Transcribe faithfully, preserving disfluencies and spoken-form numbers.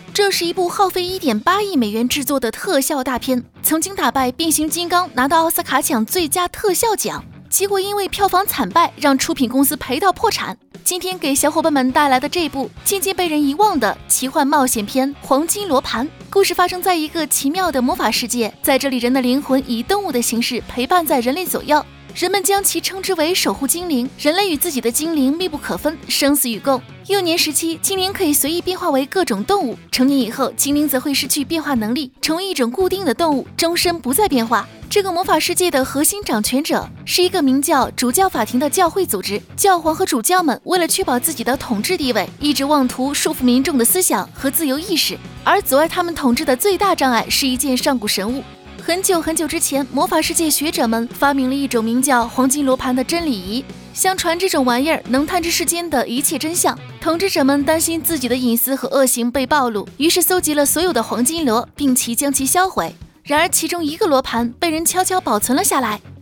这是一部耗费 一点八亿美元制作的特效大片，曾经打败变形金刚，拿到奥斯卡奖最佳特效奖。结果因为票房惨败，让出品公司赔到破产。今天给小伙伴们带来的这部渐渐被人遗忘的奇幻冒险片《黄金罗盘》，故事发生在一个奇妙的魔法世界，在这里人的灵魂以动物的形式陪伴在人类左右，人们将其称之为守护精灵。人类与自己的精灵密不可分，生死与共。幼年时期，精灵可以随意变化为各种动物，成年以后，精灵则会失去变化能力，成为一种固定的动物，终身不再变化。这个魔法世界的核心掌权者是一个名叫主教法庭的教会组织，教皇和主教们为了确保自己的统治地位，一直妄图束缚民众的思想和自由意识，而阻碍他们统治的最大障碍是一件上古神物。很久很久之前，魔法世界学者们发明了一种名叫黄金罗盘的真理仪，相传这种玩意儿能探知世间的一切真相。统治者们担心自己的隐私和恶行被暴露，于是搜集了所有的黄金罗，并且将其销毁。然而其中一个罗盘被人悄悄保存了下来，